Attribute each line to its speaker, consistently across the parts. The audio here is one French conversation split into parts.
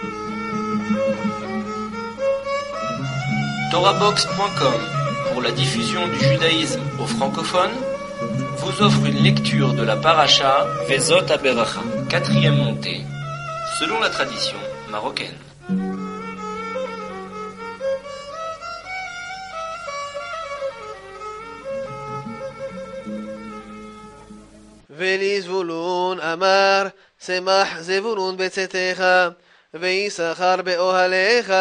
Speaker 1: TorahBox.com, pour la diffusion du judaïsme aux francophones, vous offre une lecture de la paracha Vezot HaBeracha, 4e montée, selon la tradition marocaine.
Speaker 2: ולזבולון אמר, שמח זבולון בצאתך, ויששכר באוהליך.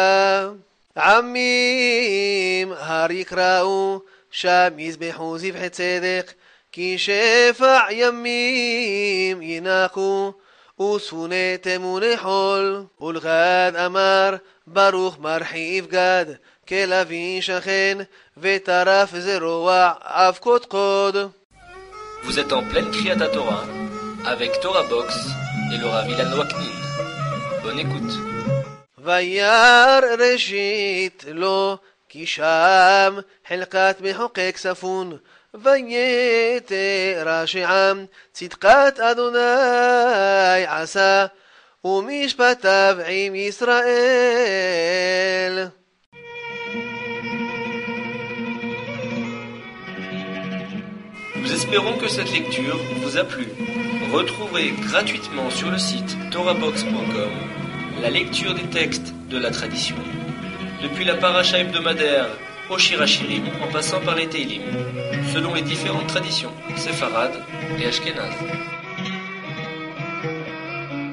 Speaker 2: עמים הר יקראו, שם יזבחו זבחי צדק, כי שפע ימים ינחו, וספוני תמוני חול. ולגד אמר, ברוך מרחיב גד, כלביא שכן, וטרף זרוע אבקות קוד.
Speaker 1: Vous êtes en pleine Kriyat Torah avec Torah Box et le Rav Ilan Waknin. Bonne écoute.
Speaker 2: וירא ראשית לו, כי שם חלקת מחוקק ספון, ויתר שעם צדקת אדוני עשה, ומשפטיו עם ישראל.
Speaker 1: Nous espérons que cette lecture vous a plu. Retrouvez gratuitement sur le site torahbox.com la lecture des textes de la tradition, depuis la paracha hebdomadaire au Shir HaShirim en passant par les Teilim, selon les différentes traditions séfarades et ashkénazes.